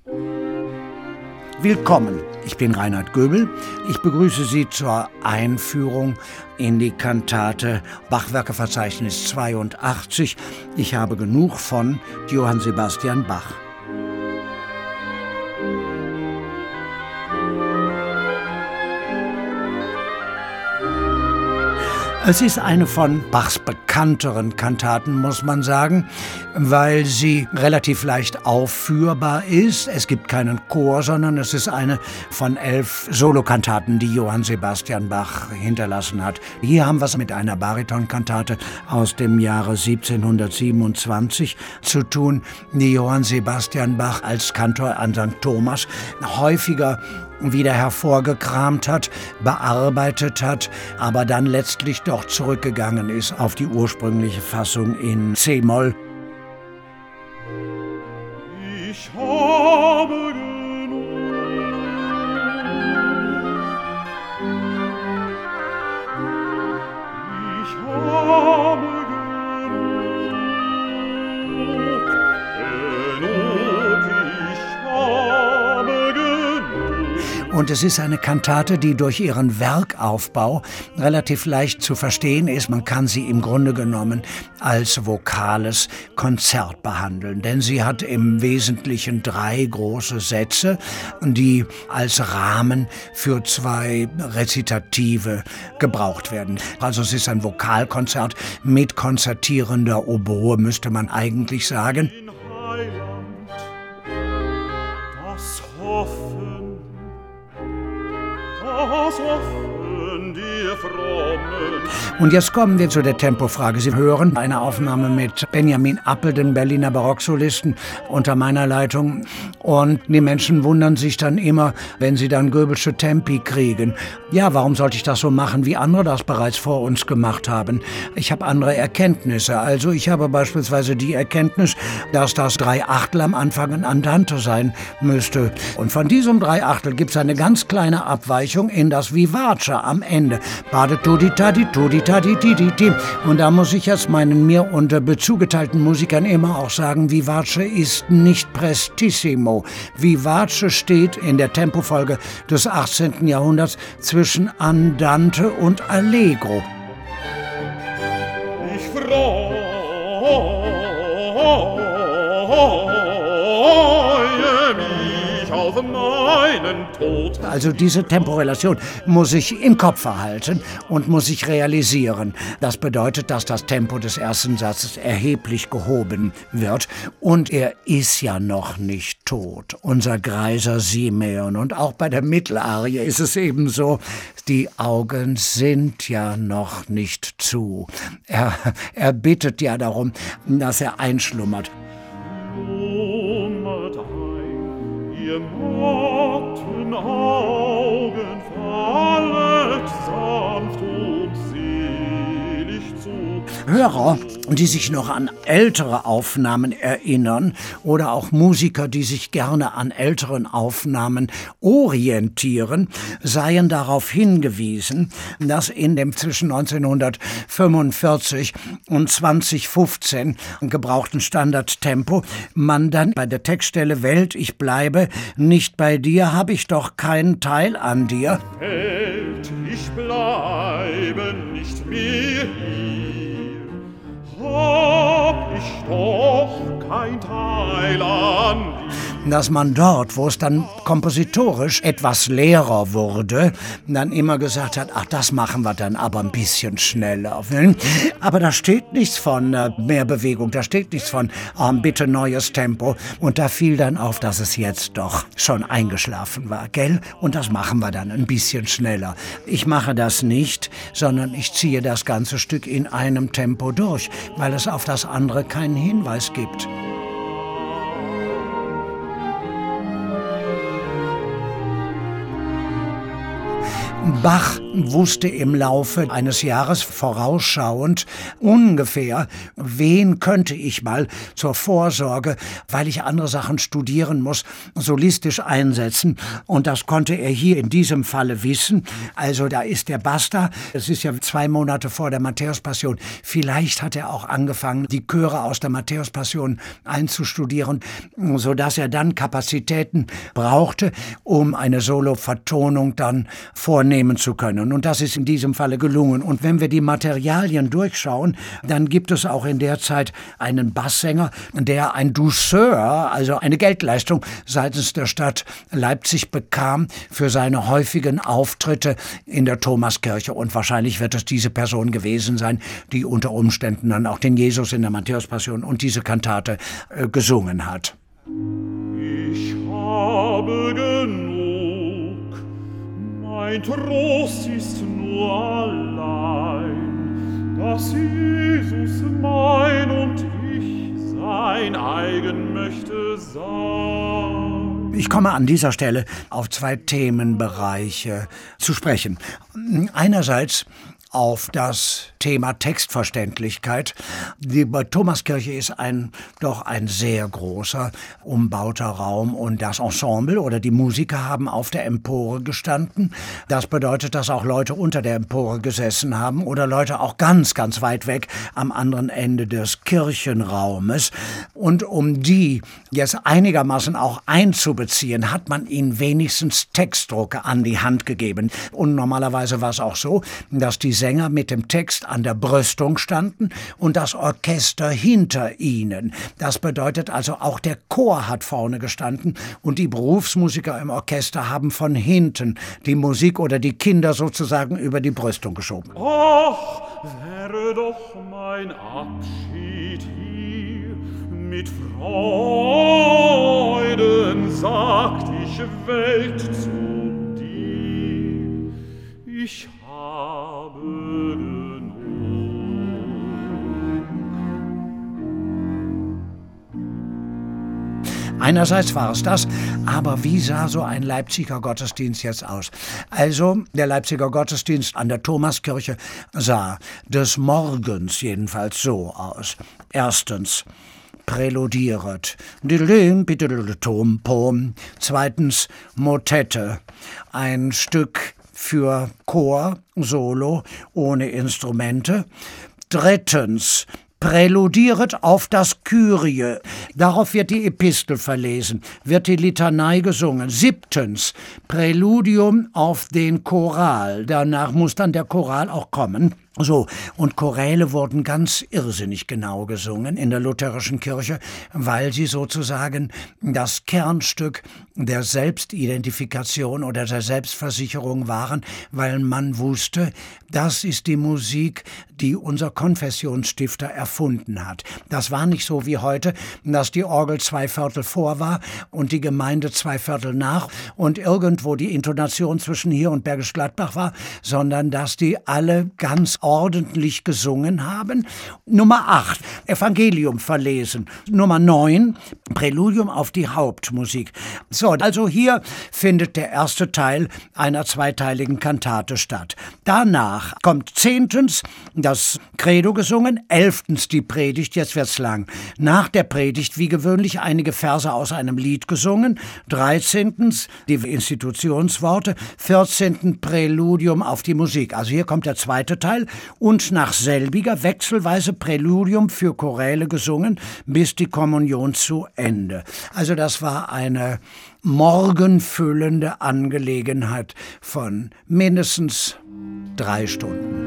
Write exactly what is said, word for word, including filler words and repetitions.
Willkommen, ich bin Reinhard Göbel. Ich begrüße Sie zur Einführung in die Kantate Bachwerkeverzeichnis zweiundachtzig. Ich habe genug von Johann Sebastian Bach. Es ist eine von Bachs bekannteren Kantaten, muss man sagen, weil sie relativ leicht aufführbar ist. Es gibt keinen Chor, sondern es ist eine von elf Solokantaten, die Johann Sebastian Bach hinterlassen hat. Hier haben wir es mit einer Baritonkantate aus dem Jahre siebzehnhundertsiebenundzwanzig zu tun, die Johann Sebastian Bach als Kantor an Sankt Thomas häufiger wieder hervorgekramt hat, bearbeitet hat, aber dann letztlich doch zurückgegangen ist auf die ursprüngliche Fassung in C-Moll. Ich habe genug. Ich habe genug. Genug, ich habe genug. Und es ist eine Kantate, die durch ihren Werkaufbau relativ leicht zu verstehen ist. Man kann sie im Grunde genommen als vokales Konzert behandeln, denn sie hat im Wesentlichen drei große Sätze, die als Rahmen für zwei Rezitative gebraucht werden. Also es ist ein Vokalkonzert mit konzertierender Oboe, müsste man eigentlich sagen. In Heiland, das Hoffen, das Hoffen dir Frommen. Und jetzt kommen wir zu der Tempofrage. Sie hören eine Aufnahme mit Benjamin Appel, dem Berliner Barocksolisten, unter meiner Leitung. Und die Menschen wundern sich dann immer, wenn sie dann Göbelsche Tempi kriegen. Ja, warum sollte ich das so machen, wie andere das bereits vor uns gemacht haben? Ich habe andere Erkenntnisse. Also ich habe beispielsweise die Erkenntnis, dass das Dreiachtel am Anfang ein Andante sein müsste. Und von diesem Dreiachtel gibt es eine ganz kleine Abweichung in das Vivace am Ende. Bade tudi tadi tudi tadi tidi ti. Und da muss ich jetzt meinen mir unter zugeteilten Musikern immer auch sagen, Vivace ist nicht prestissimo. Vivace steht in der Tempofolge des achtzehnten Jahrhunderts zwischen Andante und Allegro. Ich freue mich auf meinen Tod. Also diese Temporelation muss ich im Kopf verhalten und muss ich realisieren. Das bedeutet, dass das Tempo des ersten Satzes erheblich gehoben wird. Und er ist ja noch nicht tot, unser greiser Simeon. Und auch bei der Mittelarie ist es eben so, die Augen sind ja noch nicht zu. Er, er bittet ja darum, dass er einschlummert. Schlummert ein, ihr matten Augen, fallet sanft und selig zu. Hörer, die sich noch an ältere Aufnahmen erinnern oder auch Musiker, die sich gerne an älteren Aufnahmen orientieren, seien darauf hingewiesen, dass in dem zwischen neunzehnhundertfünfundvierzig und zweitausendfünfzehn gebrauchten Standardtempo man dann bei der Textstelle Welt, ich bleibe nicht bei dir, habe ich doch keinen Teil an dir. Welt, ich bleibe nicht mehr hier, hab ich doch kein Teil an dir. Dass man dort, wo es dann kompositorisch etwas leerer wurde, dann immer gesagt hat, ach, das machen wir dann aber ein bisschen schneller. Aber da steht nichts von äh, mehr Bewegung, da steht nichts von ähm, bitte neues Tempo. Und da fiel dann auf, dass es jetzt doch schon eingeschlafen war, gell? Und das machen wir dann ein bisschen schneller. Ich mache das nicht, sondern ich ziehe das ganze Stück in einem Tempo durch, weil es auf das andere keinen Hinweis gibt. Bach wusste im Laufe eines Jahres vorausschauend ungefähr, wen könnte ich mal zur Vorsorge, weil ich andere Sachen studieren muss, solistisch einsetzen. Und das konnte er hier in diesem Falle wissen. Also da ist der Basta, es ist ja zwei Monate vor der Matthäuspassion. Vielleicht hat er auch angefangen, die Chöre aus der Matthäuspassion einzustudieren, sodass er dann Kapazitäten brauchte, um eine Solo-Vertonung dann vornehmen zu können. Und das ist in diesem Falle gelungen. Und wenn wir die Materialien durchschauen, dann gibt es auch in der Zeit einen Basssänger, der ein Douceur, also eine Geldleistung seitens der Stadt Leipzig bekam für seine häufigen Auftritte in der Thomaskirche. Und wahrscheinlich wird es diese Person gewesen sein, die unter Umständen dann auch den Jesus in der Matthäuspassion und diese Kantate äh, gesungen hat. Ich habe genug. Mein Trost ist nur allein, dass Jesus mein und ich sein eigen möchte sein. Ich komme an dieser Stelle auf zwei Themenbereiche zu sprechen. Einerseits auf das Thema Textverständlichkeit. Die Thomaskirche ist ein doch ein sehr großer, umbauter Raum und das Ensemble oder die Musiker haben auf der Empore gestanden. Das bedeutet, dass auch Leute unter der Empore gesessen haben oder Leute auch ganz, ganz weit weg am anderen Ende des Kirchenraumes. Und um die jetzt einigermaßen auch einzubeziehen, hat man ihnen wenigstens Textdrucke an die Hand gegeben. Und normalerweise war es auch so, dass die Sänger mit dem Text an der Brüstung standen und das Orchester hinter ihnen. Das bedeutet also, auch der Chor hat vorne gestanden und die Berufsmusiker im Orchester haben von hinten die Musik oder die Kinder sozusagen über die Brüstung geschoben. Ach, wäre doch mein Abschied hier, mit Freuden sagt ich Welt zu dir, ich habe genug. Einerseits war es das, aber wie sah so ein Leipziger Gottesdienst jetzt aus? Also, der Leipziger Gottesdienst an der Thomaskirche sah des Morgens jedenfalls so aus. Erstens, präludiert. Zweitens, Motette. Ein Stück für Chor, Solo, ohne Instrumente. Drittens, präludiert auf das Kyrie. Darauf wird die Epistel verlesen, wird die Litanei gesungen. Siebtens, Präludium auf den Choral. Danach muss dann der Choral auch kommen. So, und Choräle wurden ganz irrsinnig genau gesungen in der lutherischen Kirche, weil sie sozusagen das Kernstück der Selbstidentifikation oder der Selbstversicherung waren, weil man wusste, das ist die Musik, die unser Konfessionsstifter erfunden hat. Das war nicht so wie heute, dass die Orgel zwei Viertel vor war und die Gemeinde zwei Viertel nach und irgendwo die Intonation zwischen hier und Bergisch Gladbach war, sondern dass die alle ganz ordentlich gesungen haben. Nummer acht, Evangelium verlesen. Nummer neun, Präludium auf die Hauptmusik. So, also hier findet der erste Teil einer zweiteiligen Kantate statt. Danach kommt zehntens das Credo gesungen, elftens die Predigt, jetzt wird's lang. Nach der Predigt wie gewöhnlich einige Verse aus einem Lied gesungen, dreizehntens die Institutionsworte, vierzehntens Präludium auf die Musik. Also hier kommt der zweite Teil und nach selbiger wechselweise Präludium für Choräle gesungen, bis die Kommunion zu Ende. Also das war eine morgenfüllende Angelegenheit von mindestens drei Stunden.